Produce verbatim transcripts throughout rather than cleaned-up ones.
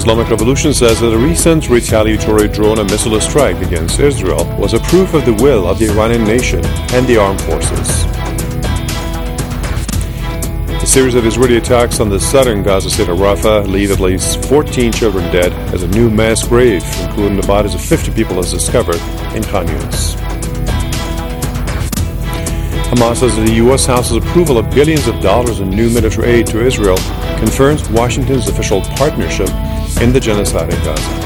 Islamic Revolution says that a recent retaliatory drone and missile strike against Israel was a proof of the will of the Iranian nation and the armed forces. A series of Israeli attacks on the southern Gaza city of Rafah leave at least fourteen children dead as a new mass grave, including the bodies of fifty people, is discovered in Khan Yunis. Hamas says that the U S House's approval of billions of dollars in new military aid to Israel confirms Washington's official partnership in the genocide in Gaza.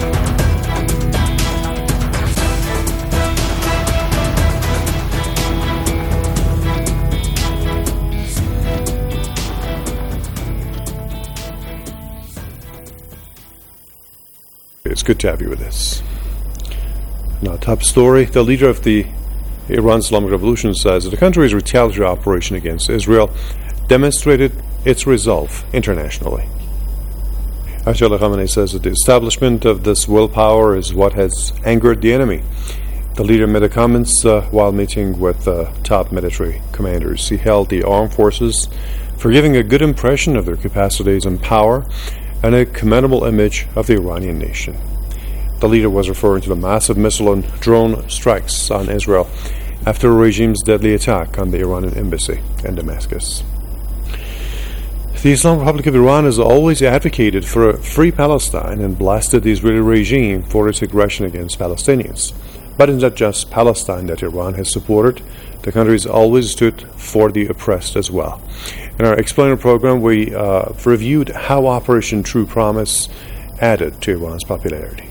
It's good to have you with us. Now, top story. The leader of the Iran Islamic Revolution says that the country's retaliatory operation against Israel demonstrated its resolve internationally. Ayatollah Khamenei says that the establishment of this willpower is what has angered the enemy. The leader made a comments uh, while meeting with uh, top military commanders. He hailed the armed forces for giving a good impression of their capacities and power and a commendable image of the Iranian nation. The leader was referring to the massive missile and drone strikes on Israel after the regime's deadly attack on the Iranian embassy in Damascus. The Islamic Republic of Iran has always advocated for a free Palestine and blasted the Israeli regime for its aggression against Palestinians. But it's not just Palestine that Iran has supported. The country has always stood for the oppressed as well. In our Explainer program, we uh, reviewed how Operation True Promise added to Iran's popularity.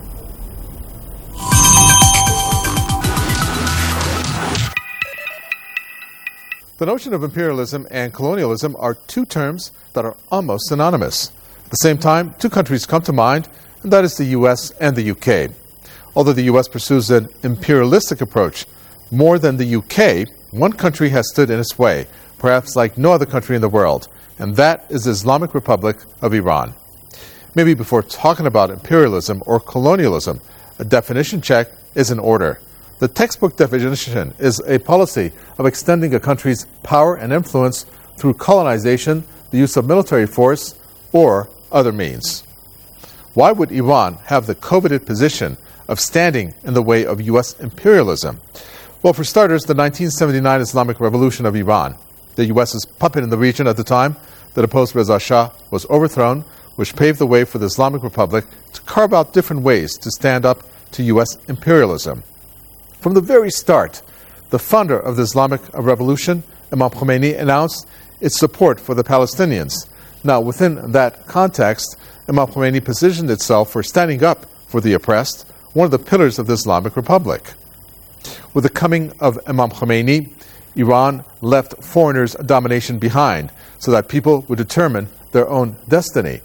The notion of imperialism and colonialism are two terms that are almost synonymous. At the same time, two countries come to mind, and that is the U S and the U K. Although the U S pursues an imperialistic approach more than the U K, one country has stood in its way, perhaps like no other country in the world, and that is the Islamic Republic of Iran. Maybe before talking about imperialism or colonialism, a definition check is in order. The textbook definition is a policy of extending a country's power and influence through colonization, the use of military force, or other means. Why would Iran have the coveted position of standing in the way of U S imperialism? Well, for starters, the nineteen seventy-nine Islamic Revolution of Iran, the U S's puppet in the region at the time that opposed Reza Shah, was overthrown, which paved the way for the Islamic Republic to carve out different ways to stand up to U S imperialism. From the very start, the founder of the Islamic Revolution, Imam Khomeini, announced its support for the Palestinians. Now, within that context, Imam Khomeini positioned itself for standing up for the oppressed, one of the pillars of the Islamic Republic. With the coming of Imam Khomeini, Iran left foreigners' domination behind so that people would determine their own destiny.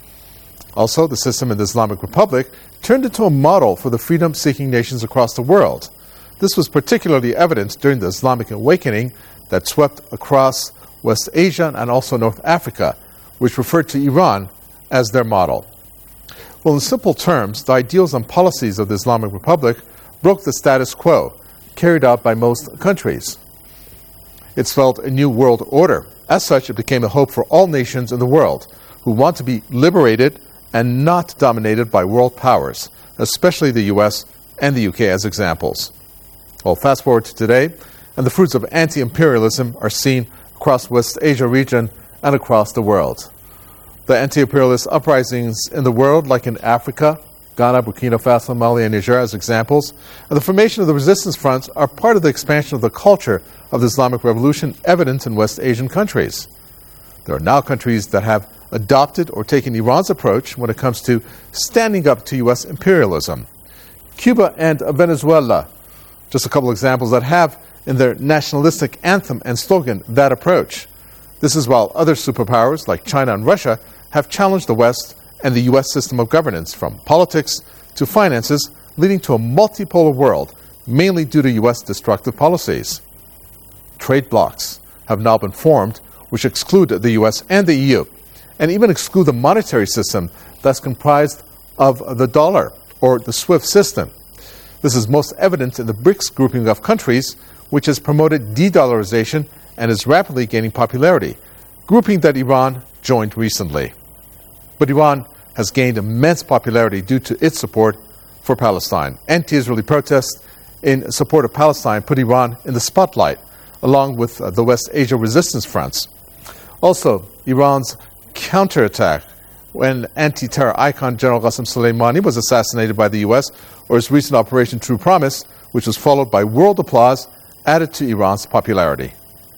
Also, the system in the Islamic Republic turned into a model for the freedom-seeking nations across the world. This was particularly evident during the Islamic awakening that swept across West Asia and also North Africa, which referred to Iran as their model. Well, in simple terms, the ideals and policies of the Islamic Republic broke the status quo carried out by most countries. It spelled a new world order. As such, it became a hope for all nations in the world who want to be liberated and not dominated by world powers, especially the U S and the U K as examples. Well, fast forward to today, and the fruits of anti-imperialism are seen across West Asia region and across the world. The anti-imperialist uprisings in the world, like in Africa, Ghana, Burkina Faso, Mali, and Niger as examples, and the formation of the resistance fronts are part of the expansion of the culture of the Islamic Revolution evident in West Asian countries. There are now countries that have adopted or taken Iran's approach when it comes to standing up to U S imperialism. Cuba and Venezuela, just a couple examples that have in their nationalistic anthem and slogan that approach. This is while other superpowers like China and Russia have challenged the West and the U S system of governance from politics to finances, leading to a multipolar world, mainly due to U S destructive policies. Trade blocs have now been formed which exclude the U S and the E U, and even exclude the monetary system that's comprised of the dollar or the SWIFT system. This is most evident in the BRICS grouping of countries, which has promoted de-dollarization and is rapidly gaining popularity, grouping that Iran joined recently. But Iran has gained immense popularity due to its support for Palestine. Anti-Israeli protests in support of Palestine put Iran in the spotlight, along with uh, the West Asia resistance fronts. Also, Iran's counterattack when anti-terror icon General Qasem Soleimani was assassinated by the U S, or its recent Operation True Promise, which was followed by world applause, added to Iran's popularity.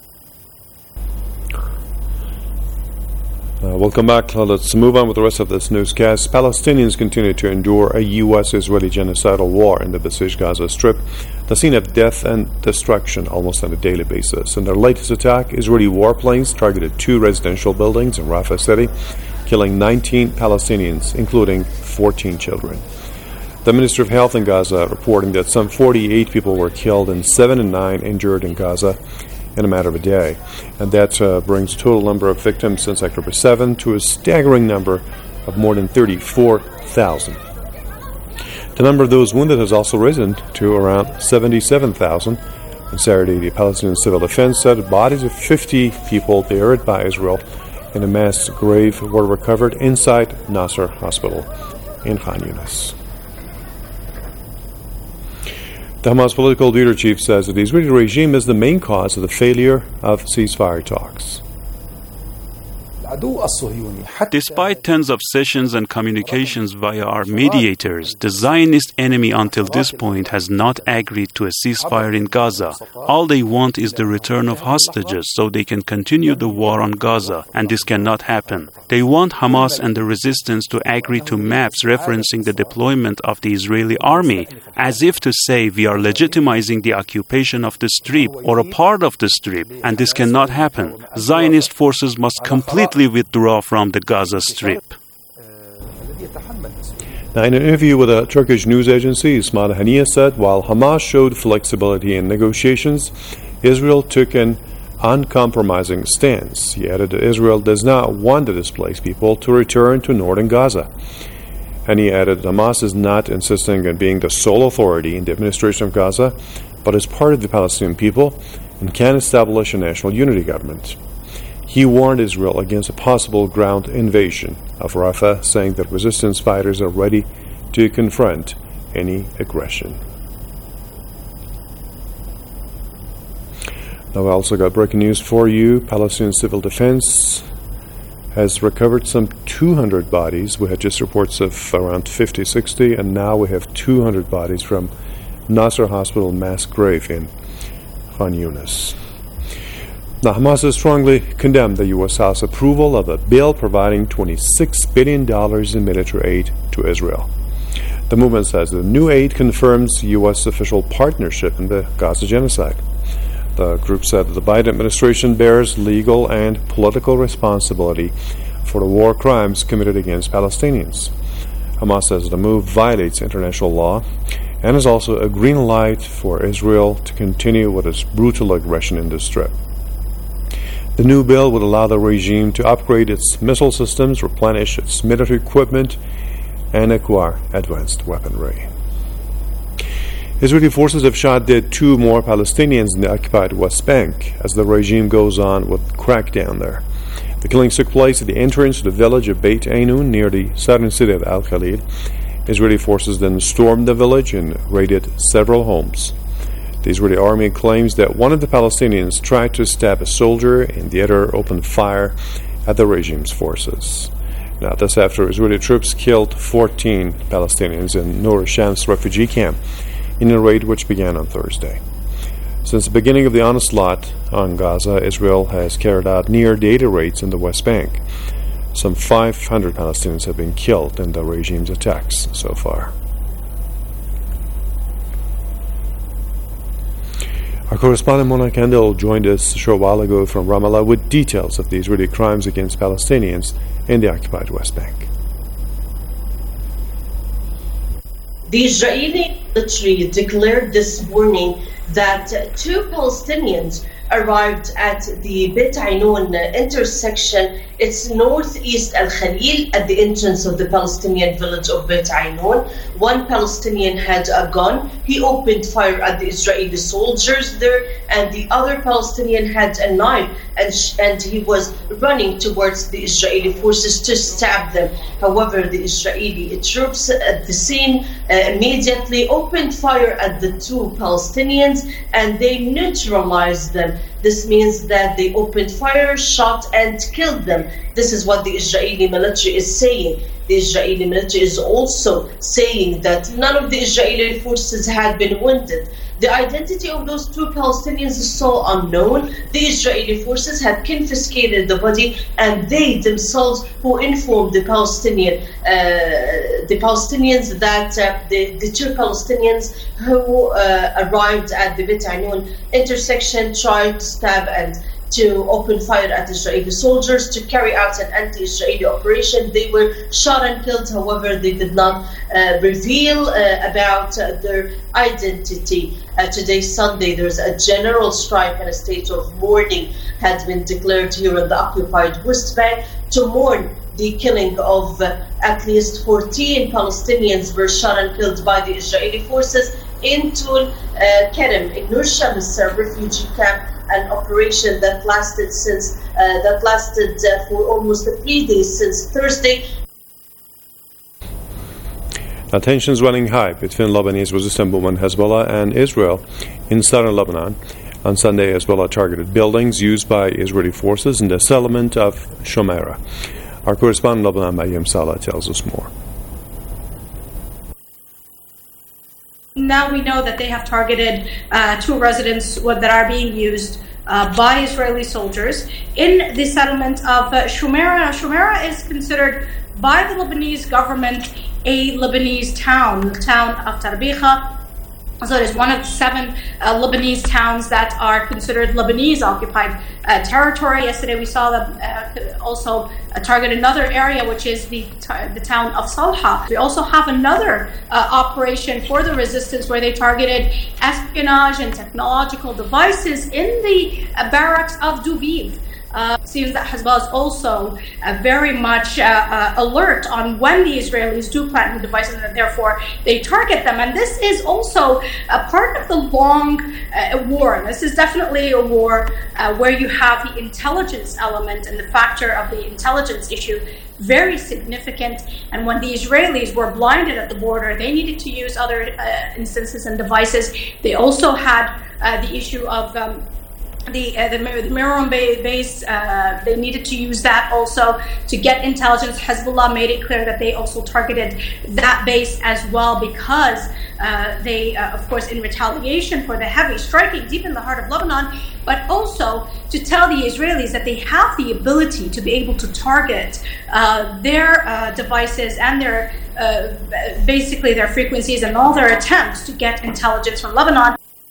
Uh, welcome back. Uh, let's move on with the rest of this newscast. Palestinians continue to endure a U S-Israeli genocidal war in the besieged Gaza Strip, the scene of death and destruction almost on a daily basis. In their latest attack, Israeli warplanes targeted two residential buildings in Rafah City, killing nineteen Palestinians, including fourteen children. The Ministry of Health in Gaza reporting that some forty-eight people were killed and seven and nine injured in Gaza in a matter of a day. And that uh, brings the total number of victims since October seventh to a staggering number of more than thirty-four thousand. The number of those wounded has also risen to around seventy-seven thousand. On Saturday, the Palestinian Civil Defense said the bodies of fifty people buried by Israel in a mass grave were recovered inside Nasser Hospital in Khan Yunis. The Hamas political leader chief says that the Israeli regime is the main cause of the failure of ceasefire talks. Despite tens of sessions and communications via our mediators, the Zionist enemy until this point has not agreed to a ceasefire in Gaza. All they want is the return of hostages so they can continue the war on Gaza, and this cannot happen. They want Hamas and the resistance to agree to maps referencing the deployment of the Israeli army, as if to say we are legitimizing the occupation of the Strip or a part of the Strip, and this cannot happen. Zionist forces must completely withdraw from the Gaza Strip. Now, in an interview with a Turkish news agency, Ismail Haniyeh said while Hamas showed flexibility in negotiations, Israel took an uncompromising stance. He added that Israel does not want the displaced people to return to northern Gaza. And he added that Hamas is not insisting on being the sole authority in the administration of Gaza, but is part of the Palestinian people and can establish a national unity government. He warned Israel against a possible ground invasion of Rafah, saying that resistance fighters are ready to confront any aggression. Now, I also got breaking news for you. Palestinian Civil Defense has recovered some two hundred bodies. We had just reports of around fifty, sixty, and now we have two hundred bodies from Nasser Hospital mass grave in Khan Yunis. Now, Hamas has strongly condemned the U S House approval of a bill providing twenty-six billion dollars in military aid to Israel. The movement says the new aid confirms U S official partnership in the Gaza genocide. The group said that the Biden administration bears legal and political responsibility for the war crimes committed against Palestinians. Hamas says the move violates international law and is also a green light for Israel to continue with its brutal aggression in the Strip. The new bill would allow the regime to upgrade its missile systems, replenish its military equipment, and acquire advanced weaponry. Israeli forces have shot dead two more Palestinians in the occupied West Bank as the regime goes on with crackdown there. The killings took place at the entrance to the village of Beit Ainun near the southern city of Al Khalil. Israeli forces then stormed the village and raided several homes. The Israeli army claims that one of the Palestinians tried to stab a soldier and the other opened fire at the regime's forces. Now, this after Israeli troops killed fourteen Palestinians in Nur Shams refugee camp in a raid which began on Thursday. Since the beginning of the onslaught on Gaza, Israel has carried out near-daily raids in the West Bank. Some five hundred Palestinians have been killed in the regime's attacks so far. Our correspondent Mona Kendall joined us a short while ago from Ramallah with details of the Israeli crimes against Palestinians in the occupied West Bank. The Israeli military declared this morning that two Palestinians arrived at the Beit Ainun intersection. It's northeast Al Khalil at the entrance of the Palestinian village of Beit Ainun. One Palestinian had a gun. He opened fire at the Israeli soldiers there, and the other Palestinian had a knife, and, sh- and he was running towards the Israeli forces to stab them. However, the Israeli troops at the scene uh, immediately opened fire at the two Palestinians, and they neutralized them. This means that they opened fire, shot, and killed them. This is what the Israeli military is saying. The Israeli military is also saying that none of the Israeli forces had been wounded. The identity of those two Palestinians is so unknown. The Israeli forces have confiscated the body, and they themselves who informed the Palestinian, uh, the Palestinians that uh, the, the two Palestinians who uh, arrived at the Beit Ainun intersection tried to stab and to open fire at Israeli soldiers to carry out an anti-Israeli operation. They were shot and killed. However, they did not uh, reveal uh, about uh, their identity. Uh, today, Sunday, there's a general strike and a state of mourning had been declared here in the occupied West Bank to mourn the killing of uh, at least fourteen Palestinians were shot and killed by the Israeli forces in Tul uh, Kerem, in Nur Shams refugee camp, an operation that lasted since uh, that lasted uh, for almost three days since Thursday. Now, tensions running high between Lebanese resistance movement Hezbollah and Israel in southern Lebanon. On Sunday, Hezbollah targeted buildings used by Israeli forces in the settlement of Shomera. Our correspondent in Lebanon, Mayim Salah, tells us more. Now we know that they have targeted uh, two residents that are being used uh, by Israeli soldiers in the settlement of uh, Shomera. Shomera is considered by the Lebanese government a Lebanese town, the town of Tarbiha. So it is one of the seven uh, Lebanese towns that are considered Lebanese occupied uh, territory. Yesterday we saw them uh, also uh, target another area, which is the t- the town of Salha. We also have another uh, operation for the resistance where they targeted espionage and technological devices in the uh, barracks of Dubiv. Uh, it seems that Hezbollah is also uh, very much uh, uh, alert on when the Israelis do plant new devices, and therefore they target them. And this is also a part of the long uh, war. This is definitely a war uh, where you have the intelligence element and the factor of the intelligence issue very significant. And when the Israelis were blinded at the border, they needed to use other uh, instances and devices. They also had uh, the issue of um, The, uh, the, the Meron base, uh, they needed to use that also to get intelligence. Hezbollah made it clear that they also targeted that base as well because uh, they, uh, of course, in retaliation for the heavy striking deep in the heart of Lebanon, but also to tell the Israelis that they have the ability to be able to target uh, their uh, devices and their, uh, basically their frequencies and all their attempts to get intelligence from Lebanon.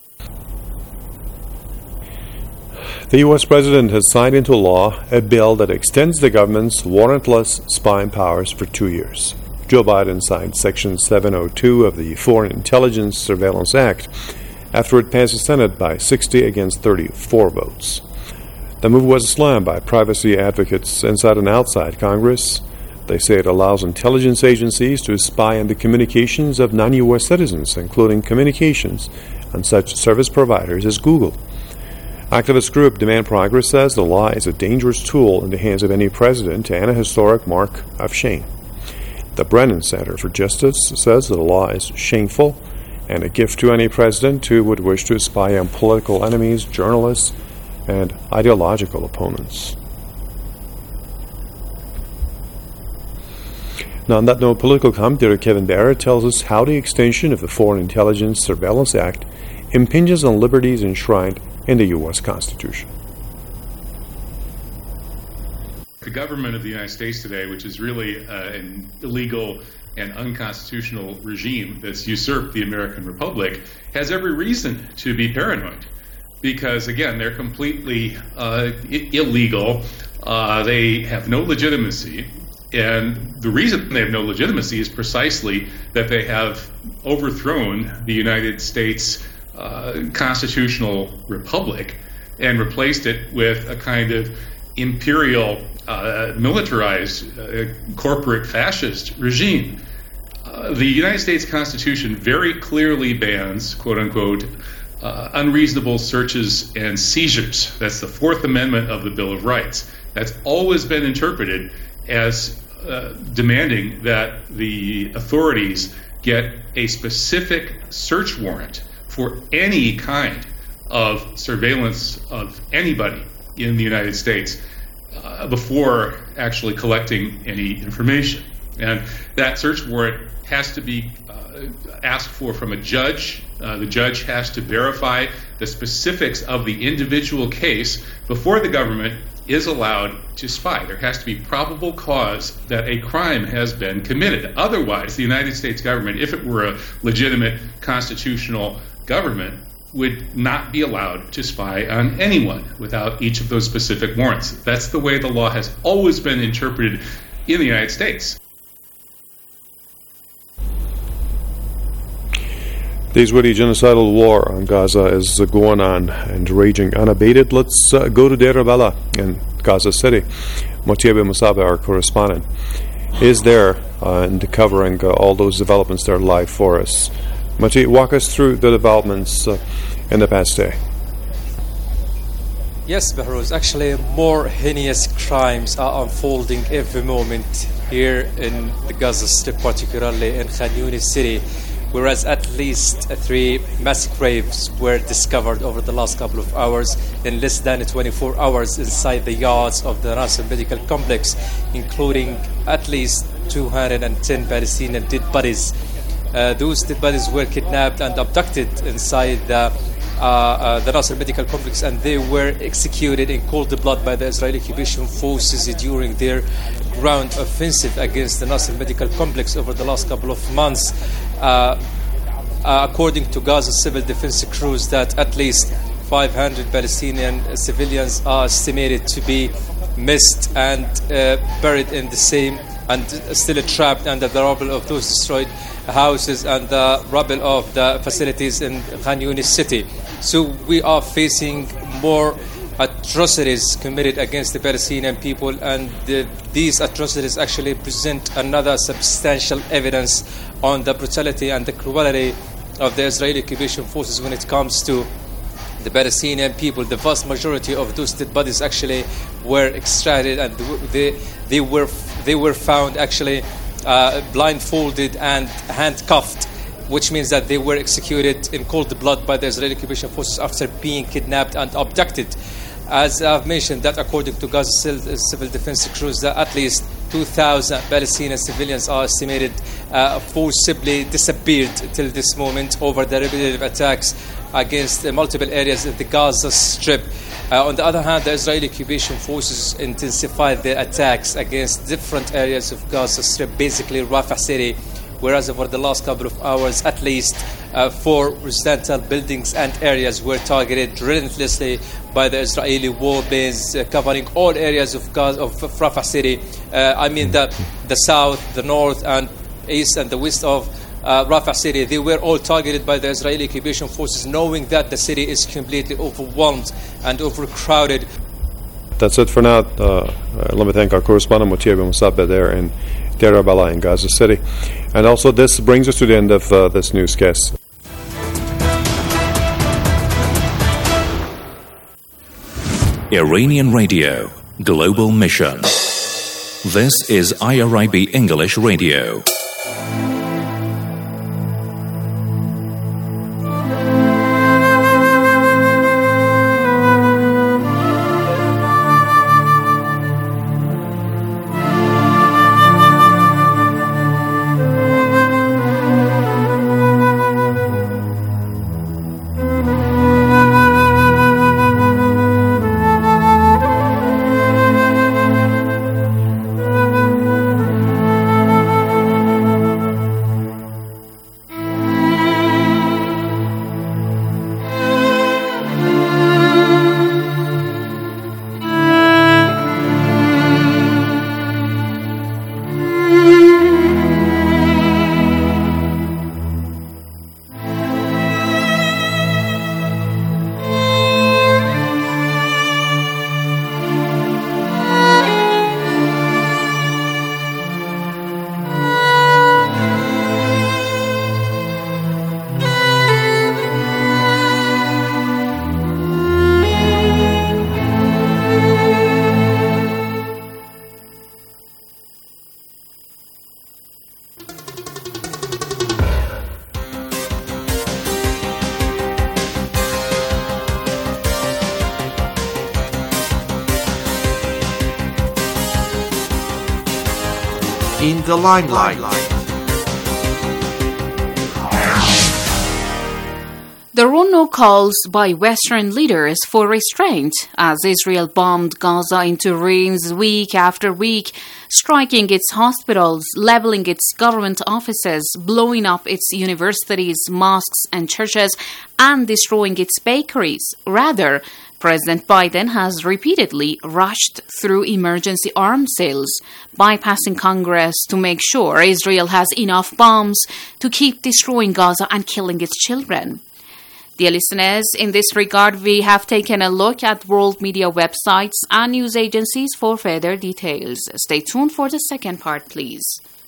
The U S president has signed into law a bill that extends the government's warrantless spying powers for two years. Joe Biden signed Section seven oh two of the Foreign Intelligence Surveillance Act after it passed the Senate by sixty against thirty-four votes. The move was slammed by privacy advocates inside and outside Congress. They say it allows intelligence agencies to spy on the communications of non-U S citizens, including communications on such service providers as Google. Activist group Demand Progress says the law is a dangerous tool in the hands of any president and a historic mark of shame. The Brennan Center for Justice says the law is shameful and a gift to any president who would wish to spy on political enemies, journalists, and ideological opponents. Now, on that note, political commentator Kevin Barrett tells us how the extension of the Foreign Intelligence Surveillance Act impinges on liberties enshrined in the U S Constitution. The government of the United States today, which is really uh, an illegal and unconstitutional regime that's usurped the American Republic, has every reason to be paranoid. Because, again, they're completely uh, I- illegal. Uh, they have no legitimacy. And the reason they have no legitimacy is precisely that they have overthrown the United States Uh, constitutional republic and replaced it with a kind of imperial, uh, militarized, uh, corporate fascist regime. Uh, the United States Constitution very clearly bans, quote unquote, uh, unreasonable searches and seizures. That's the Fourth Amendment of the Bill of Rights. That's always been interpreted as uh, demanding that the authorities get a specific search warrant for any kind of surveillance of anybody in the United States uh, before actually collecting any information. And that search warrant has to be uh, asked for from a judge. Uh, the judge has to verify the specifics of the individual case before the government is allowed to spy. There has to be probable cause that a crime has been committed. Otherwise, the United States government, if it were a legitimate constitutional government, would not be allowed to spy on anyone without each of those specific warrants. That's the way the law has always been interpreted in the United States. The Israeli genocidal war on Gaza is uh, going on and raging unabated. Let's uh, go to Deir Balah in Gaza City. Motiebe Musabe, our correspondent, is there uh, and covering uh, all those developments that are live for us. Mati, walk us through the developments uh, in the past day. Yes, Behrouz, actually more heinous crimes are unfolding every moment here in the Gaza Strip, particularly in Khan Yunis city, whereas at least three mass graves were discovered over the last couple of hours in less than twenty-four hours inside the yards of the Nasser Medical Complex, including at least two hundred ten Palestinian dead bodies. Uh, those dead bodies were kidnapped and abducted inside the, uh, uh, the Nasser Medical Complex, and they were executed in cold blood by the Israeli occupation forces during their ground offensive against the Nasser Medical Complex over the last couple of months. Uh, uh, according to Gaza civil defense crews, that at least five hundred Palestinian civilians are estimated to be missed and uh, buried in the same and still trapped under the rubble of those destroyed houses and the rubble of the facilities in Khan Yunis city. So we are facing more atrocities committed against the Palestinian people, and the, these atrocities actually present another substantial evidence on the brutality and the cruelty of the Israeli occupation forces when it comes to the Palestinian people. The vast majority of those dead bodies actually were extracted, and they they were they were found actually uh, blindfolded and handcuffed, which means that they were executed in cold blood by the Israeli occupation forces after being kidnapped and abducted. As I've mentioned, that according to Gaza civil defense crews, that at least two thousand Palestinian civilians are estimated uh, forcibly disappeared till this moment over the repetitive attacks against uh, multiple areas of the Gaza Strip. Uh, on the other hand, the Israeli occupation forces intensified their attacks against different areas of Gaza Strip, basically Rafah City, whereas over the last couple of hours, at least uh, four residential buildings and areas were targeted relentlessly by the Israeli warplanes, uh, covering all areas of Gaza, of Rafah City. Uh, I mean, the, the south, the north, and east and the west of uh, Rafah City. They were all targeted by the Israeli occupation forces, knowing that the city is completely overwhelmed and overcrowded. That's it for now. Uh, uh, let me thank our correspondent, Motiebe Musabe, there in Deir Balah in Gaza City. And also, this brings us to the end of uh, this newscast. Iranian Radio, Global Mission. This is I R I B English Radio. in the limelight. There were no calls by Western leaders for restraint as Israel bombed Gaza into ruins week after week, striking its hospitals, leveling its government offices, blowing up its universities, mosques and churches, and destroying its bakeries. Rather, President Biden has repeatedly rushed through emergency arms sales, bypassing Congress to make sure Israel has enough bombs to keep destroying Gaza and killing its children. Dear listeners, in this regard, we have taken a look at world media websites and news agencies for further details. Stay tuned for the second part, please.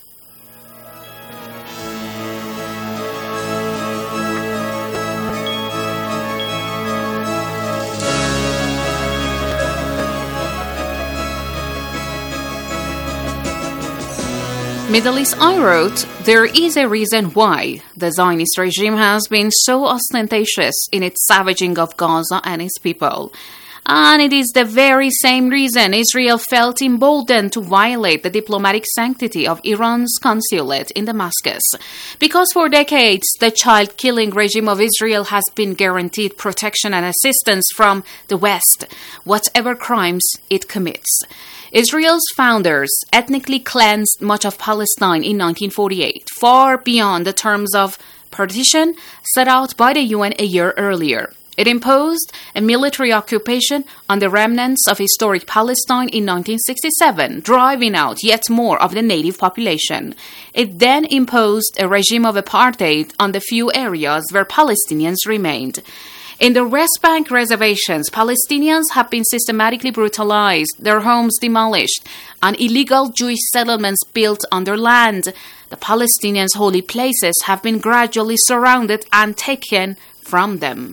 Middle East Eye wrote, there is a reason why the Zionist regime has been so ostentatious in its savaging of Gaza and its people. And it is the very same reason Israel felt emboldened to violate the diplomatic sanctity of Iran's consulate in Damascus. Because for decades, the child-killing regime of Israel has been guaranteed protection and assistance from the West, whatever crimes it commits. Israel's founders ethnically cleansed much of Palestine in nineteen forty-eight, far beyond the terms of partition set out by the U N a year earlier. It imposed a military occupation on the remnants of historic Palestine in nineteen sixty-seven, driving out yet more of the native population. It then imposed a regime of apartheid on the few areas where Palestinians remained. In the West Bank reservations, Palestinians have been systematically brutalized, their homes demolished, and illegal Jewish settlements built on their land. The Palestinians' holy places have been gradually surrounded and taken from them.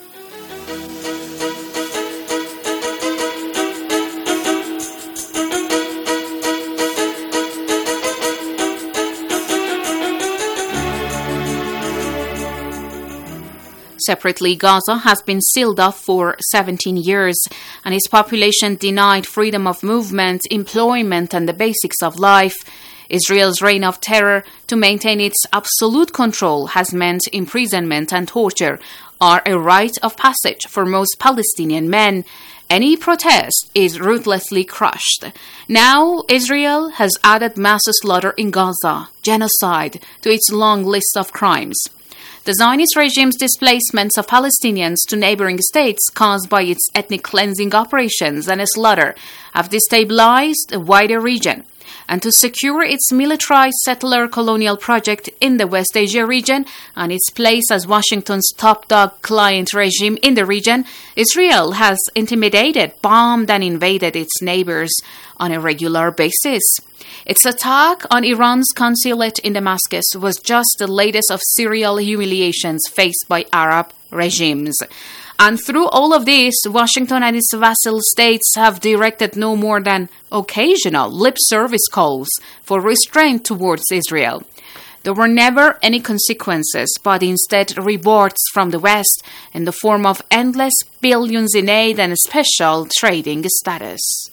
Separately, Gaza has been sealed off for seventeen years, and its population denied freedom of movement, employment, and the basics of life. Israel's reign of terror to maintain its absolute control has meant imprisonment and torture are a rite of passage for most Palestinian men. Any protest is ruthlessly crushed. Now, Israel has added mass slaughter in Gaza, genocide, to its long list of crimes. The Zionist regime's displacements of Palestinians to neighboring states caused by its ethnic cleansing operations and slaughter have destabilized a wider region. And to secure its militarized settler colonial project in the West Asia region and its place as Washington's top dog client regime in the region, Israel has intimidated, bombed, and invaded its neighbors on a regular basis. Its attack on Iran's consulate in Damascus was just the latest of serial humiliations faced by Arab regimes. And through all of this, Washington and its vassal states have directed no more than occasional lip service calls for restraint towards Israel. There were never any consequences, but instead rewards from the West in the form of endless billions in aid and special trading status.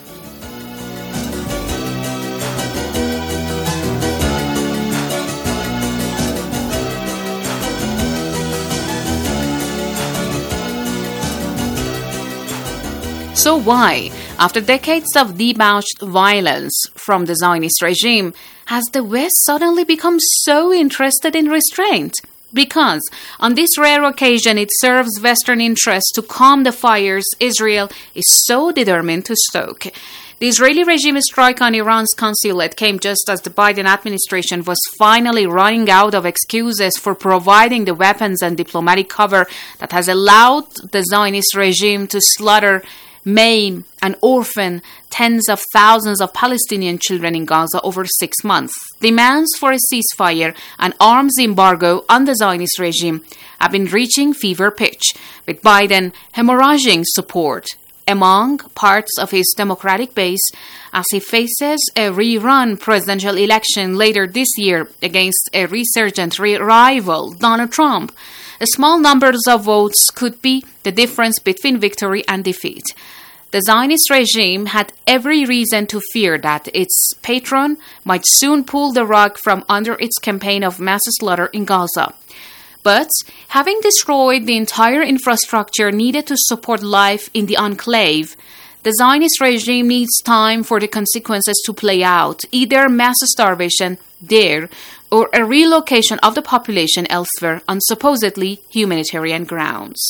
So why, after decades of debauched violence from the Zionist regime, has the West suddenly become so interested in restraint? Because on this rare occasion it serves Western interests to calm the fires Israel is so determined to stoke. The Israeli regime's strike on Iran's consulate came just as the Biden administration was finally running out of excuses for providing the weapons and diplomatic cover that has allowed the Zionist regime to slaughter, maim, and orphan tens of thousands of Palestinian children in Gaza over six months. Demands for a ceasefire and arms embargo on the Zionist regime have been reaching fever pitch, with Biden hemorrhaging support among parts of his Democratic base as he faces a rerun presidential election later this year against a resurgent rival, Donald Trump. A small numbers of votes could be the difference between victory and defeat. the Zionist regime had every reason to fear that its patron might soon pull the rug from under its campaign of mass slaughter in Gaza. But having destroyed the entire infrastructure needed to support life in the enclave, the Zionist regime needs time for the consequences to play out, either mass starvation there or a relocation of the population elsewhere on supposedly humanitarian grounds.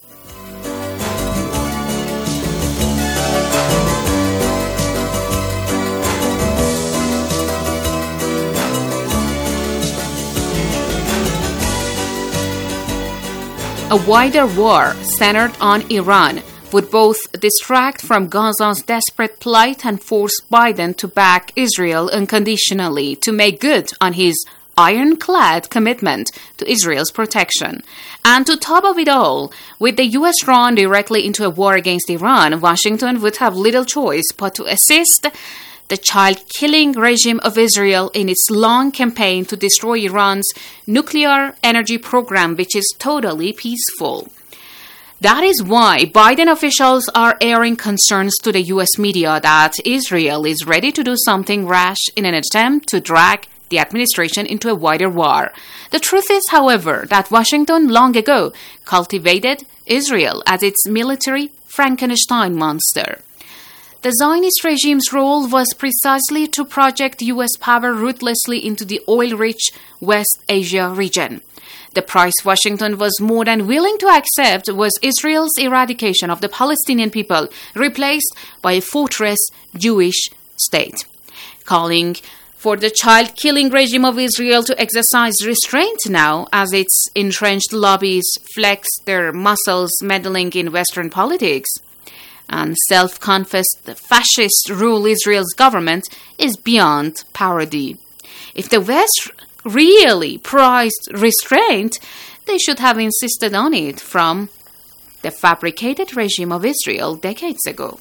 A wider war centered on Iran would both distract from Gaza's desperate plight and force Biden to back Israel unconditionally to make good on his ironclad commitment to Israel's protection. And to top of it all, with the U S drawn directly into a war against Iran, Washington would have little choice but to assist the child-killing regime of Israel in its long campaign to destroy Iran's nuclear energy program, which is totally peaceful. That is why Biden officials are airing concerns to the U S media that Israel is ready to do something rash in an attempt to drag the administration into a wider war. The truth is, however, that Washington long ago cultivated Israel as its military Frankenstein monster. The Zionist regime's role was precisely to project U S power ruthlessly into the oil-rich West Asia region. The price Washington was more than willing to accept was Israel's eradication of the Palestinian people, replaced by a fortress Jewish state. Calling for the child-killing regime of Israel to exercise restraint now as its entrenched lobbies flex their muscles meddling in Western politics, and self-confessed fascist rule Israel's government is beyond parody. If the West really prized restraint, they should have insisted on it from the fabricated regime of Israel decades ago.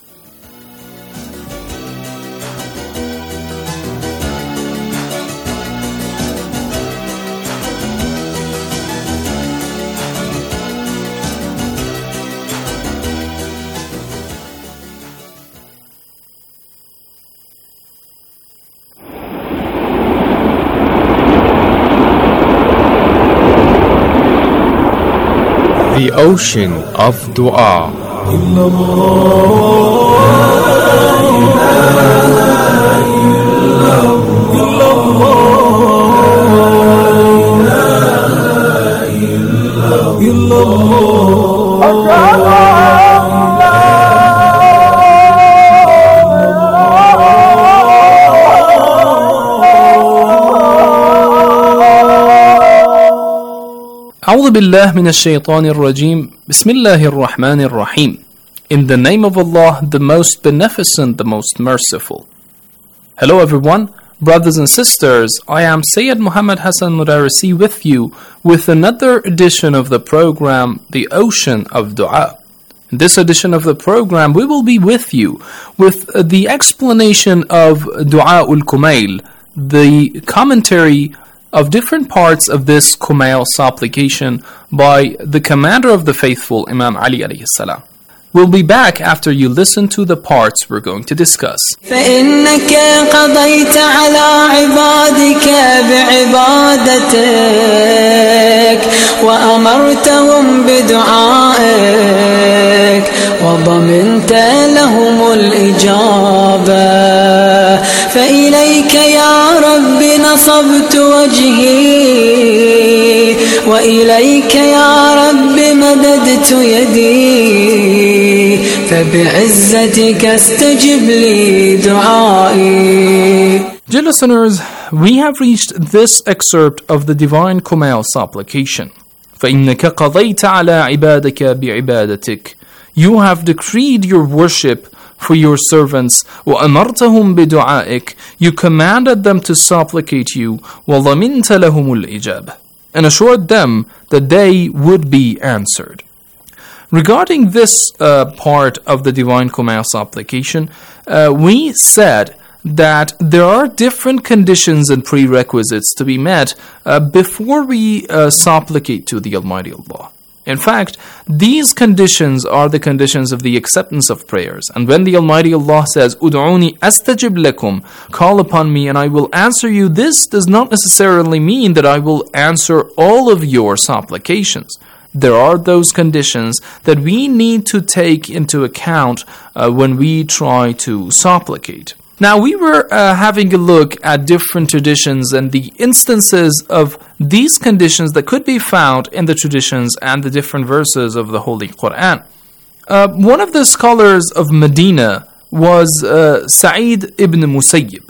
The ocean of dua. أعوذ بالله من الشيطان الرجيم بسم الله الرحمن الرحيم. In the name of Allah, the most beneficent, the most merciful. Hello everyone, brothers and sisters, I am Sayyid Muhammad Hassan Mudarisi with you with another edition of the program, The Ocean of Dua. In this edition of the program, we will be with you with the explanation of Dua ul-Kumail, the commentary of different parts of this Kumail supplication by the commander of the faithful, Imam Ali alayhi salam. We'll be back after you listen to the parts we're going to discuss. فإنك قضيت على عبادك بعبادتك وأمرتهم بدعائك وضمنت لهم الإجابة فإليك يا رب نصبت وجهي وإليك يا رب مددت يدي فبعزتك استجب لي دعائي. Dear listeners, we have reached this excerpt of the Divine Kumail supplication. فإنك قضيت على عبادك بعبادتك. You have decreed your worship for your servants, وأمرتهم بدعائك. You commanded them to supplicate you, وضمنت لهم الإجابة, and assured them that they would be answered. Regarding this uh, part of the Divine Kumail supplication, uh, we said that there are different conditions and prerequisites to be met uh, before we uh, supplicate to the Almighty Allah. In fact, these conditions are the conditions of the acceptance of prayers. And when the Almighty Allah says, "Ud'uni astajib lakum," call upon me and I will answer you, this does not necessarily mean that I will answer all of your supplications. There are those conditions that we need to take into account uh, when we try to supplicate. Now, we were uh, having a look at different traditions and the instances of these conditions that could be found in the traditions and the different verses of the Holy Quran. Uh, one of the scholars of Medina was uh, Sa'id ibn Musayyib.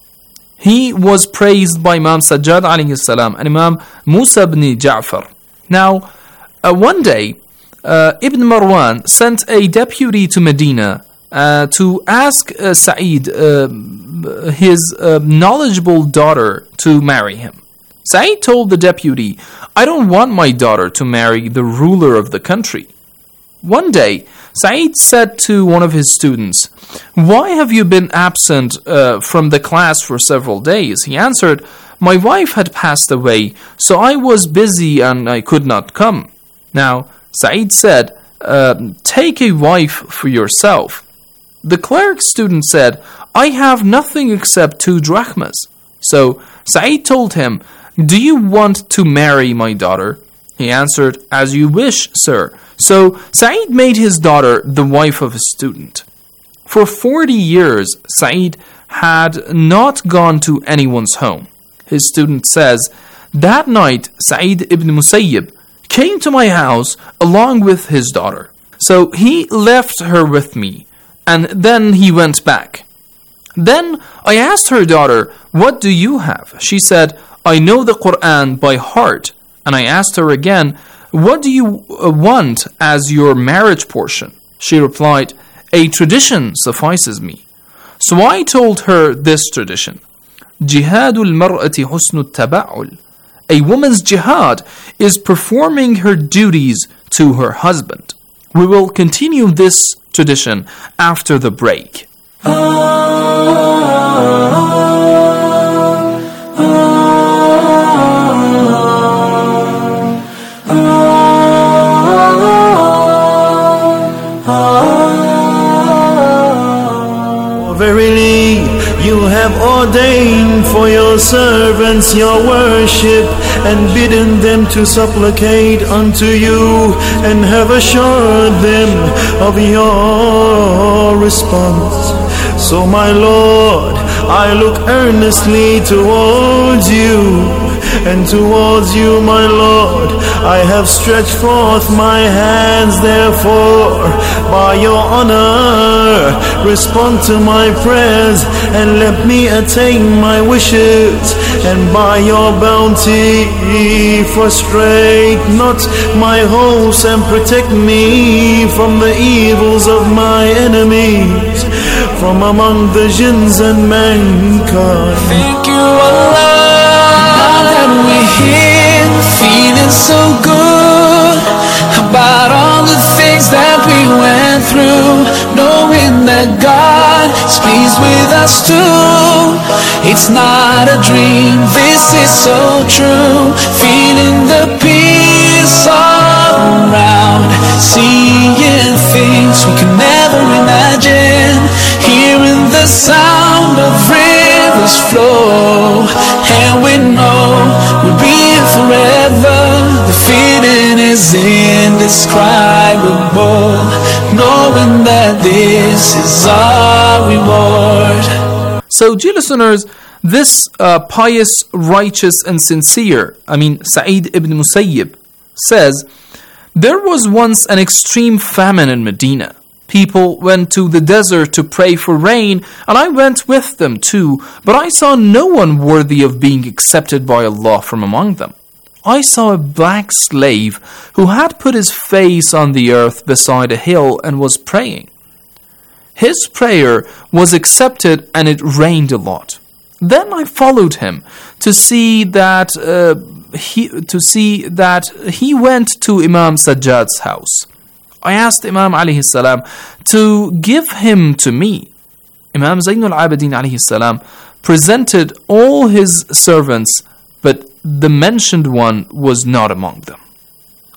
He was praised by Imam Sajjad alayhi salam and Imam Musa ibn Ja'far. Now, uh, one day, uh, Ibn Marwan sent a deputy to Medina Uh, to ask uh, Sa'id, uh, his uh, knowledgeable daughter, to marry him. Sa'id told the deputy, "I don't want my daughter to marry the ruler of the country." One day, Sa'id said to one of his students, "Why have you been absent uh, from the class for several days?" He answered, "My wife had passed away, so I was busy and I could not come." Now, Sa'id said, uh, "Take a wife for yourself." The cleric's student said, "I have nothing except two drachmas." So Sa'id told him, "Do you want to marry my daughter?" He answered, "As you wish, sir." So Sa'id made his daughter the wife of his student. For forty years, Sa'id had not gone to anyone's home. His student says, "That night, Sa'id ibn Musayyib came to my house along with his daughter. So he left her with me. And then he went back. Then I asked her daughter, 'What do you have?' She said, 'I know the Quran by heart.' And I asked her again, 'What do you want as your marriage portion?' She replied, 'A tradition suffices me.' So I told her this tradition. Jihadul mar'ati husnul taba'ul. A woman's jihad is performing her duties to her husband. We will continue this tradition after the break. Oh, verily, you have ordained for your servants your worship and bidden them to supplicate unto you and have assured them of your response. So my Lord, I look earnestly towards you, and towards you, my Lord, I have stretched forth my hands. Therefore, by your honor, respond to my prayers and let me attain my wishes, and by your bounty frustrate not my hopes and protect me from the evils of my enemies from among the jinns and mankind. Thank you, Allah, that we're here feeling so good about all the things that we went through, knowing that God is pleased with us too. It's not a dream, this is so true. Feeling the peace all around, seeing things we can never imagine, hearing the sound of rivers flow, and we know we'll be here forever. The feeling is indescribable, knowing that this is our reward. So, dear listeners, this uh, pious, righteous, and sincere, I mean, Sa'id ibn Musayyib, says, "There was once an extreme famine in Medina. People went to the desert to pray for rain, and I went with them too, but I saw no one worthy of being accepted by Allah from among them. I saw a black slave who had put his face on the earth beside a hill and was praying. His prayer was accepted and it rained a lot. Then I followed him to see that uh, he to see that he went to Imam Sajjad's house. I asked Imam alayhi salam to give him to me. Imam Zainul Abidin alayhi salam presented all his servants, but the mentioned one was not among them.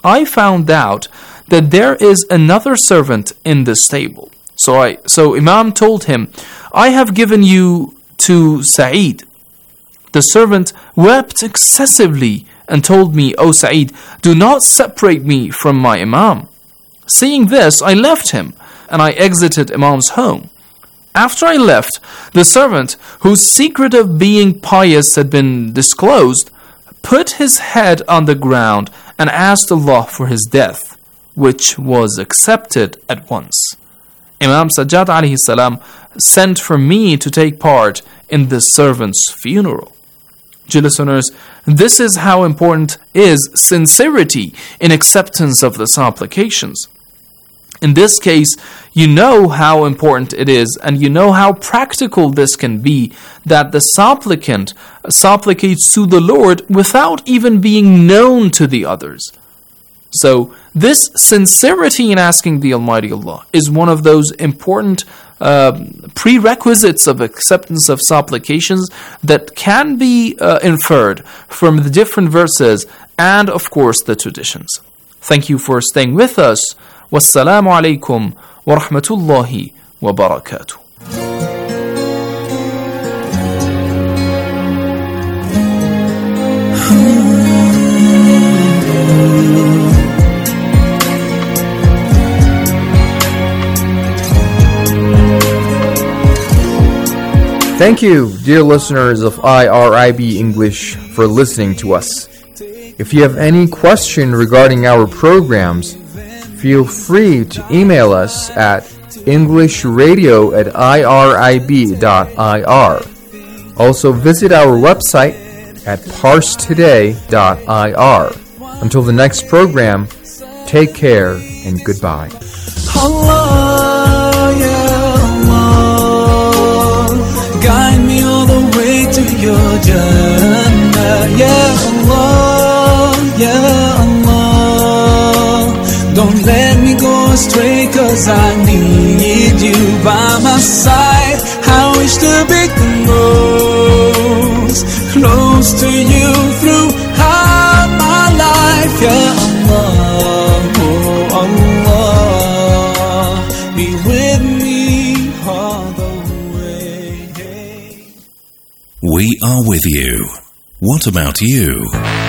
I found out that there is another servant in the stable. So I, so Imam told him, I have given you to Sa'id. The servant wept excessively and told me, O Sa'id, do not separate me from my Imam. Seeing this, I left him, and I exited Imam's home. After I left, the servant, whose secret of being pious had been disclosed, put his head on the ground and asked Allah for his death, which was accepted at once. Imam Sajjad alayhi salam sent for me to take part in the servant's funeral. Dear listeners, this is how important is sincerity in acceptance of the supplications. In this case, you know how important it is, and you know how practical this can be, that the supplicant supplicates to the Lord without even being known to the others. So, this sincerity in asking the Almighty Allah is one of those important uh, prerequisites of acceptance of supplications that can be uh, inferred from the different verses and, of course, the traditions. Thank you for staying with us. Wassalamu alaikum wa rahmatullahi wa barakatuh. Thank you, dear listeners of I R I B English, for listening to us. If you have any question regarding our programs, feel free to email us at englishradio at irib dot I R. Also visit our website at parse today dot I R. Until the next program, take care and goodbye. Allah, yeah, Allah, guide me all the way to your Jannah. Yeah, Allah, yeah, Allah, don't let me go astray, cause I need you by my side. I wish to be close, close to you throughout my life. Yeah, Allah, oh Allah, be with me all the way. We are with you. What about you?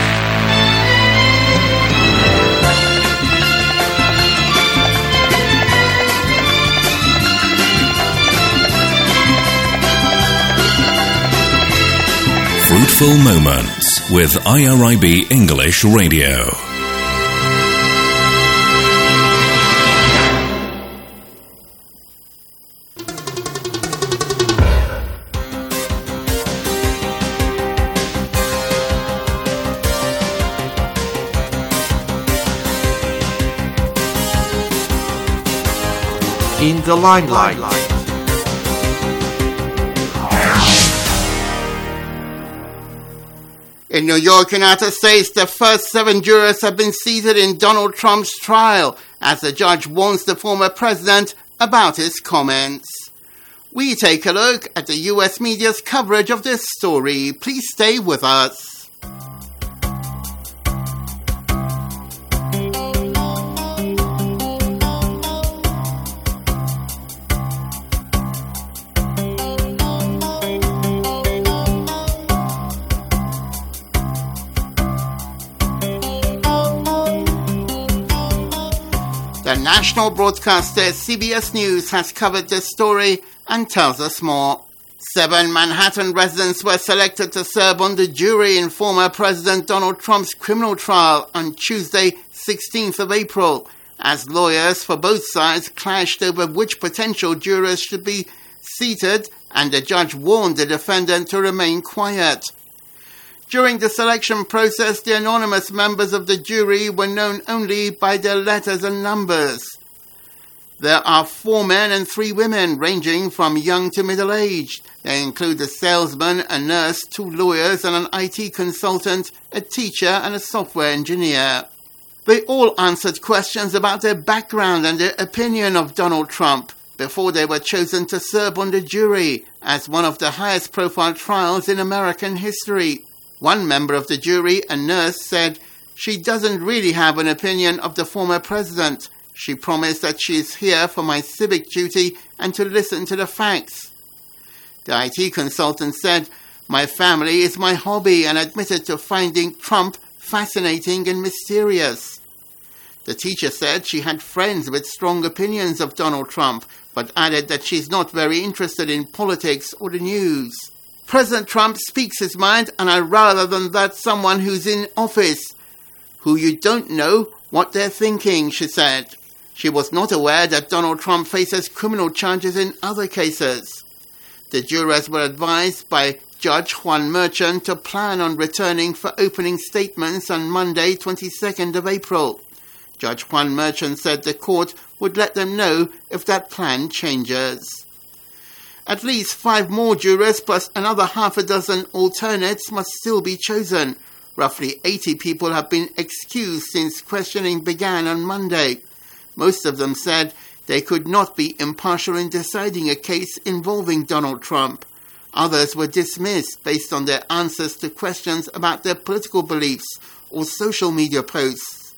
Fruitful Moments with I R I B English Radio. In the limelight. In New York, United States, the first seven jurors have been seated in Donald Trump's trial as the judge warns the former president about his comments. We take a look at the U S media's coverage of this story. Please stay with us. The national broadcaster C B S News has covered this story and tells us more. Seven Manhattan residents were selected to serve on the jury in former President Donald Trump's criminal trial on Tuesday, sixteenth of April, as lawyers for both sides clashed over which potential jurors should be seated, and the judge warned the defendant to remain quiet. During the selection process, the anonymous members of the jury were known only by their letters and numbers. There are four men and three women, ranging from young to middle-aged. They include a salesman, a nurse, two lawyers, and an I T consultant, a teacher, and a software engineer. They all answered questions about their background and their opinion of Donald Trump before they were chosen to serve on the jury as one of the highest-profile trials in American history. One member of the jury, a nurse, said she doesn't really have an opinion of the former president. She promised that she is here for my civic duty and to listen to the facts. The I T consultant said, "My family is my hobby," and admitted to finding Trump fascinating and mysterious. The teacher said she had friends with strong opinions of Donald Trump, but added that she's not very interested in politics or the news. President Trump speaks his mind, and I'd rather than that someone who's in office, who you don't know what they're thinking, she said. She was not aware that Donald Trump faces criminal charges in other cases. The jurors were advised by Judge Juan Merchan to plan on returning for opening statements on Monday, twenty-second of April. Judge Juan Merchan said the court would let them know if that plan changes. At least five more jurors plus another half a dozen alternates must still be chosen. Roughly eighty people have been excused since questioning began on Monday. Most of them said they could not be impartial in deciding a case involving Donald Trump. Others were dismissed based on their answers to questions about their political beliefs or social media posts.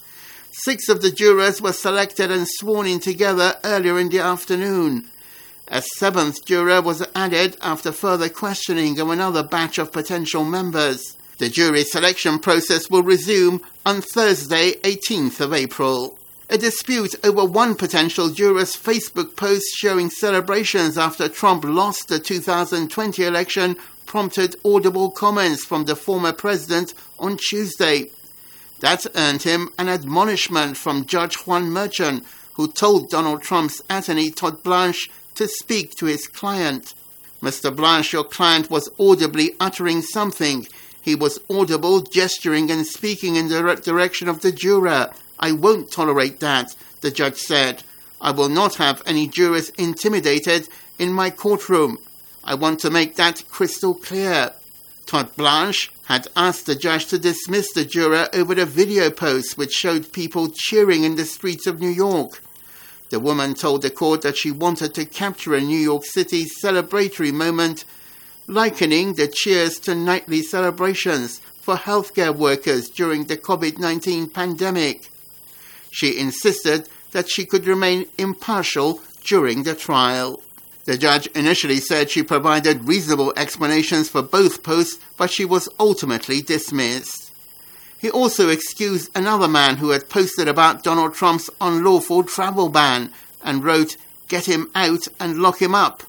Six of the jurors were selected and sworn in together earlier in the afternoon. A seventh juror was added after further questioning of another batch of potential members. The jury selection process will resume on Thursday, eighteenth of April. A dispute over one potential juror's Facebook post showing celebrations after Trump lost the two thousand twenty election prompted audible comments from the former president on Tuesday. That earned him an admonishment from Judge Juan Merchan, who told Donald Trump's attorney Todd Blanche to speak to his client. "Mister Blanche, your client was audibly uttering something. He was audible, gesturing and speaking in the direction of the juror. I won't tolerate that," the judge said. "I will not have any jurors intimidated in my courtroom. I want to make that crystal clear." Todd Blanche had asked the judge to dismiss the juror over the video post which showed people cheering in the streets of New York. The woman told the court that she wanted to capture a New York City celebratory moment, likening the cheers to nightly celebrations for healthcare workers during the COVID nineteen pandemic. She insisted that she could remain impartial during the trial. The judge initially said she provided reasonable explanations for both posts, but she was ultimately dismissed. He also excused another man who had posted about Donald Trump's unlawful travel ban and wrote, "Get him out and lock him up."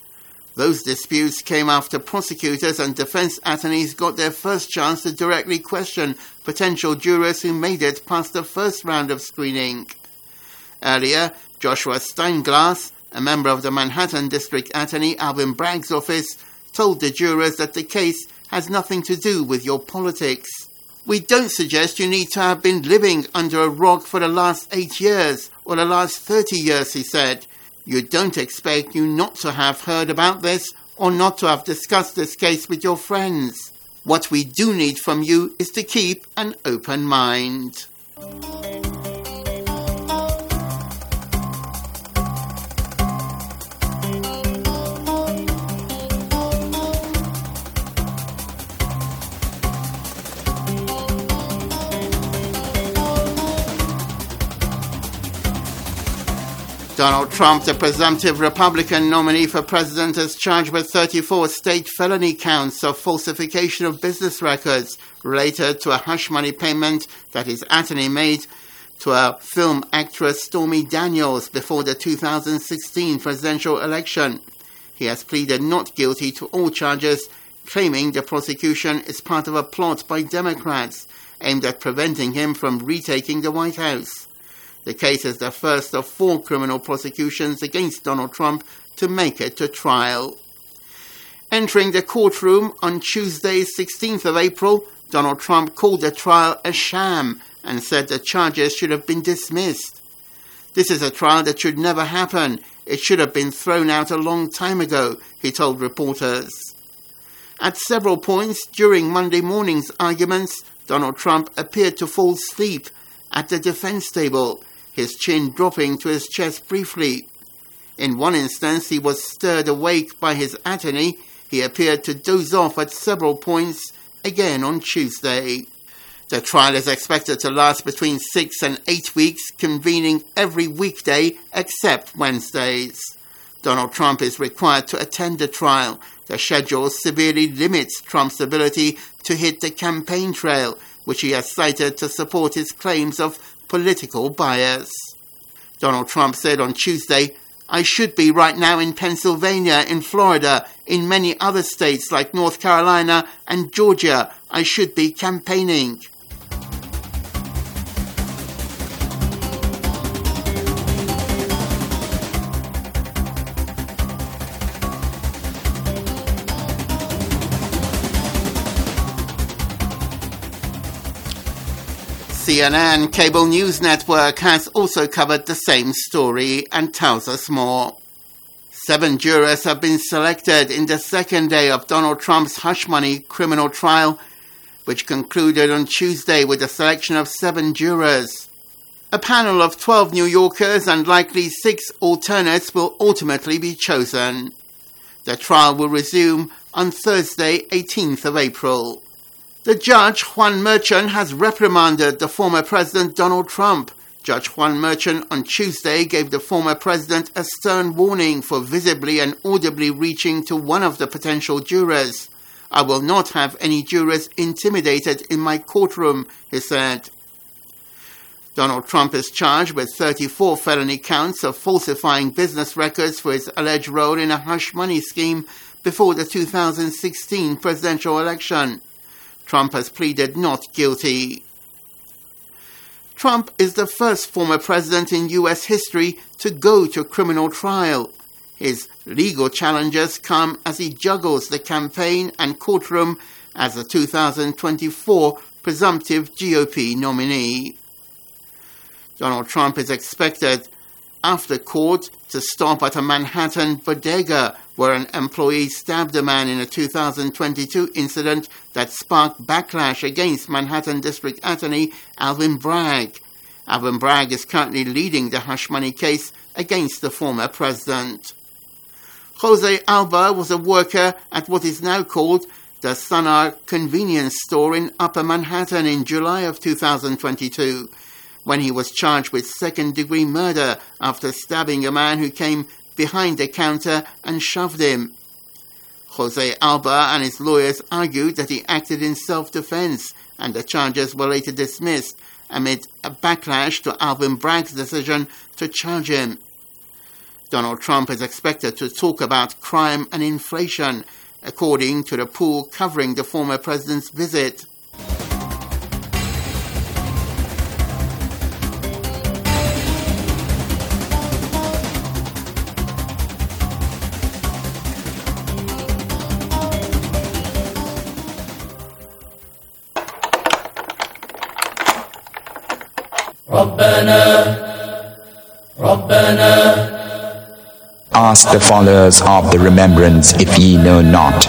Those disputes came after prosecutors and defense attorneys got their first chance to directly question potential jurors who made it past the first round of screening. Earlier, Joshua Steinglass, a member of the Manhattan District Attorney Alvin Bragg's office, told the jurors that the case has nothing to do with your politics. "We don't suggest you need to have been living under a rock for the last eight years or the last thirty years, he said. You don't expect you not to have heard about this or not to have discussed this case with your friends. What we do need from you is to keep an open mind." Donald Trump, the presumptive Republican nominee for president, is charged with thirty-four state felony counts of falsification of business records related to a hush money payment that his attorney made to a film actress Stormy Daniels before the two thousand sixteen presidential election. He has pleaded not guilty to all charges, claiming the prosecution is part of a plot by Democrats aimed at preventing him from retaking the White House. The case is the first of four criminal prosecutions against Donald Trump to make it to trial. Entering the courtroom on Tuesday, sixteenth of April, Donald Trump called the trial a sham and said the charges should have been dismissed. "This is a trial that should never happen. It should have been thrown out a long time ago," he told reporters. At several points during Monday morning's arguments, Donald Trump appeared to fall asleep at the defense table, his chin dropping to his chest briefly. In one instance, he was stirred awake by his attorney. He appeared to doze off at several points, again on Tuesday. The trial is expected to last between six and eight weeks, convening every weekday except Wednesdays. Donald Trump is required to attend the trial. The schedule severely limits Trump's ability to hit the campaign trail, which he has cited to support his claims of political bias. Donald Trump said on Tuesday, "I should be right now in Pennsylvania, in Florida, in many other states like North Carolina and Georgia. I should be campaigning." C N N Cable News Network has also covered the same story and tells us more. Seven jurors have been selected in the second day of Donald Trump's hush money criminal trial, which concluded on Tuesday with the selection of seven jurors. A panel of twelve New Yorkers and likely six alternates will ultimately be chosen. The trial will resume on Thursday, eighteenth of April. The judge, Juan Merchan, has reprimanded the former President Donald Trump. Judge Juan Merchan on Tuesday gave the former president a stern warning for visibly and audibly reaching to one of the potential jurors. "I will not have any jurors intimidated in my courtroom," he said. Donald Trump is charged with thirty-four felony counts of falsifying business records for his alleged role in a hush money scheme before the two thousand sixteen presidential election. Trump has pleaded not guilty. Trump is the first former president in U S history to go to criminal trial. His legal challenges come as he juggles the campaign and courtroom as the two thousand twenty-four presumptive G O P nominee. Donald Trump is expected after court to stop at a Manhattan bodega where an employee stabbed a man in a two thousand twenty-two incident that sparked backlash against Manhattan District Attorney Alvin Bragg. Alvin Bragg is currently leading the hush money case against the former president. Jose Alba was a worker at what is now called the Sunar convenience store in Upper Manhattan in July of two thousand twenty-two, when he was charged with second-degree murder after stabbing a man who came behind the counter and shoved him. Jose Alba and his lawyers argued that he acted in self-defense, and the charges were later dismissed amid a backlash to Alvin Bragg's decision to charge him. Donald Trump is expected to talk about crime and inflation, according to the pool covering the former president's visit. Ask the followers of the remembrance if ye know not.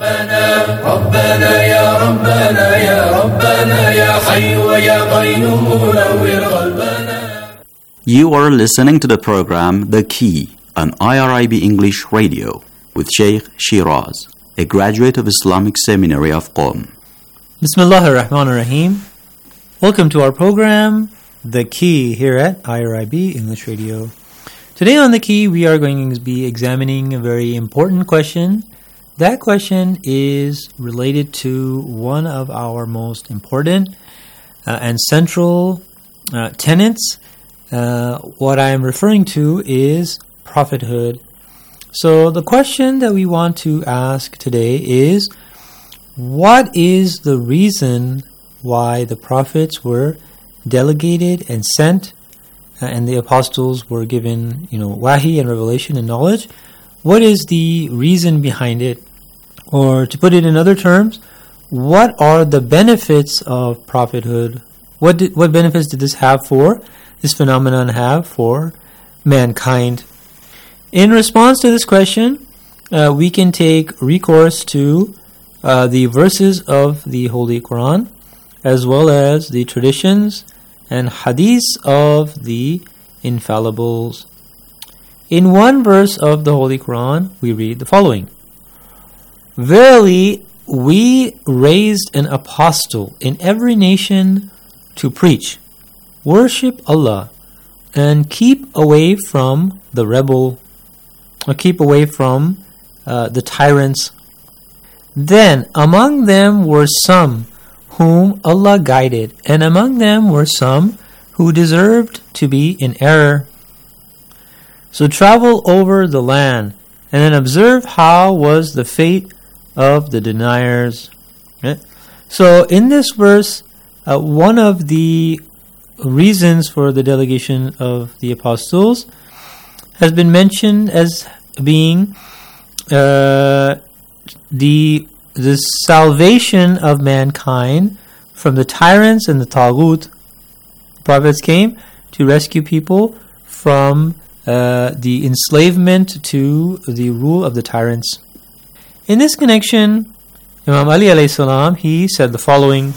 You are listening to the program The Key on I R I B English Radio with Sheikh Shiraz, a graduate of Islamic Seminary of Qom. Bismillah ar-Rahman ar-Rahim. Welcome to our program The Key here at I R I B English Radio. Today on The Key, we are going to be examining a very important question. That question is related to one of our most important uh, and central uh, tenets. Uh, what I am referring to is prophethood. So the question that we want to ask today is, what is the reason why the prophets were delegated and sent, uh, and the apostles were given, you know, wahi and revelation and knowledge? What is the reason behind it? Or to put it in other terms, what are the benefits of prophethood? What did, what benefits did this have for, this phenomenon have for mankind? In response to this question, uh, we can take recourse to uh, the verses of the Holy Quran, as well as the traditions and hadiths of the infallibles. In one verse of the Holy Quran, we read the following: Verily, we raised an apostle in every nation to preach, worship Allah, and keep away from the rebel, or keep away from uh, the tyrants. Then among them were some whom Allah guided, and among them were some who deserved to be in error. So travel over the land, and then observe how was the fate of the deniers. Okay? So in this verse, uh, one of the reasons for the delegation of the apostles has been mentioned as being uh, the the salvation of mankind from the tyrants and the taghut. Prophets came to rescue people from uh, the enslavement to the rule of the tyrants. In this connection, Imam Ali alayhi salam, he said the following: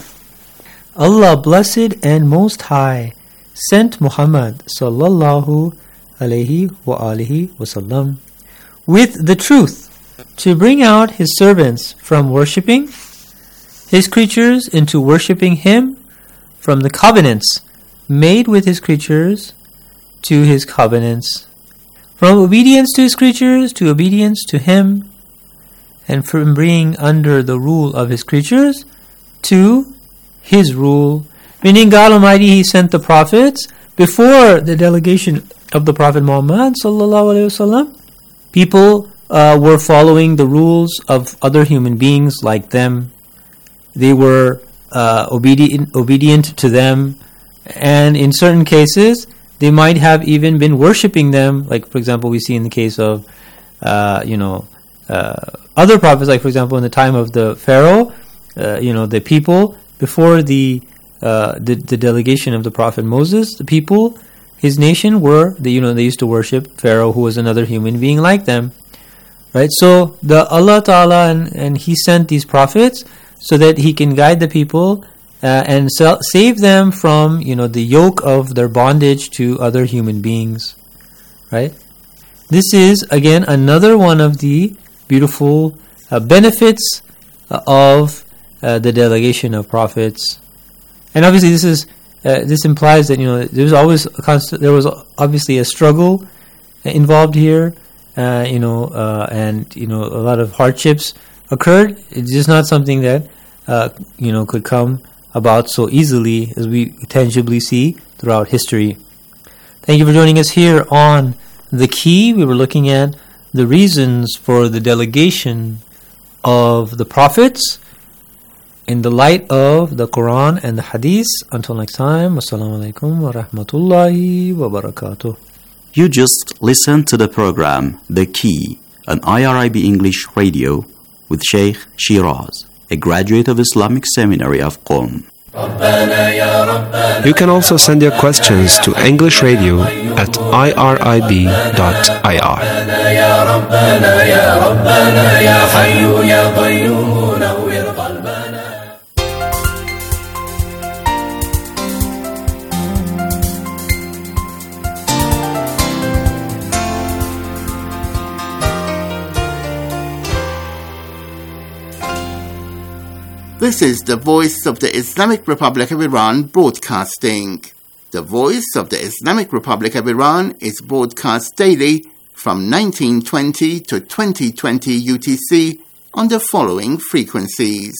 Allah blessed and most high sent Muhammad sallallahu alayhi wa alihi wasallam with the truth to bring out his servants from worshipping his creatures into worshipping him, from the covenants made with his creatures to his covenants, from obedience to his creatures to obedience to him, and from being under the rule of his creatures to his rule. Meaning God Almighty, He sent the prophets before the delegation of the Prophet Muhammad sallallahu alaihi wasallam. People uh, were following the rules of other human beings like them. They were uh, obedient obedient to them, and in certain cases, they might have even been worshipping them. Like, for example, we see in the case of, uh, you know, uh, other prophets. Like, for example, in the time of the Pharaoh, uh, you know, the people before the, uh, the the delegation of the Prophet Moses, the people, his nation were, the, you know, they used to worship Pharaoh, who was another human being like them, right? So the Allah Ta'ala and, and He sent these prophets so that He can guide the people uh, and sel- save them from, you know, the yoke of their bondage to other human beings, right? This is again another one of the beautiful uh, benefits uh, of uh, the delegation of prophets. And obviously, this is uh, this implies that, you know, there's always a constant, there was obviously a struggle involved here, uh, you know, uh, and you know a lot of hardships occurred. It's just not something that uh, you know could come about so easily as we tangibly see throughout history. Thank you for joining us here on The Key. We were looking at the reasons for the delegation of the prophets in the light of the Quran and the Hadith. Until next time, Assalamu alaikum wa rahmatullahi wa barakatuh. You just listened to the program The Key on I R I B English Radio with Sheikh Shiraz, a graduate of Islamic Seminary of Qom. You can also send your questions to English Radio at I R I B dot I R. This is the Voice of the Islamic Republic of Iran broadcasting. The Voice of the Islamic Republic of Iran is broadcast daily from nineteen twenty to twenty twenty U T C on the following frequencies.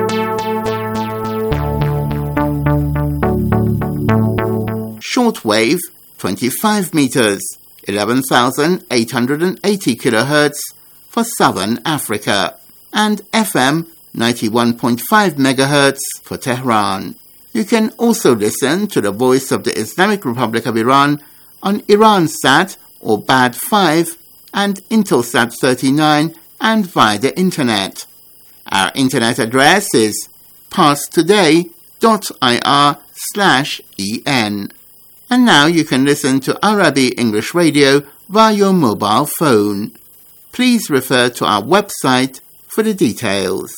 Shortwave, twenty-five meters, eleven thousand eight hundred eighty kilohertz for Southern Africa, and F M, ninety-one point five megahertz for Tehran. You can also listen to the Voice of the Islamic Republic of Iran on Iransat or B A D five and Intelsat thirty-nine and via the Internet. Our Internet address is parstoday dot I R slash E N. And now you can listen to Arabic English Radio via your mobile phone. Please refer to our website for the details.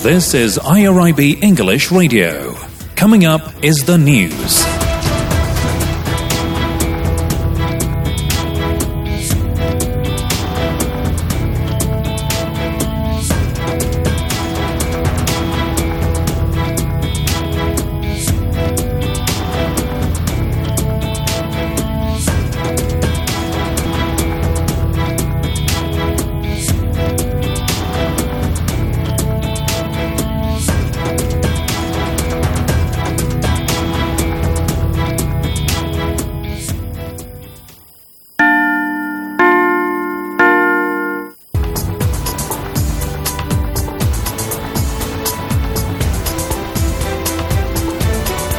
This is I R I B English Radio. Coming up is the news.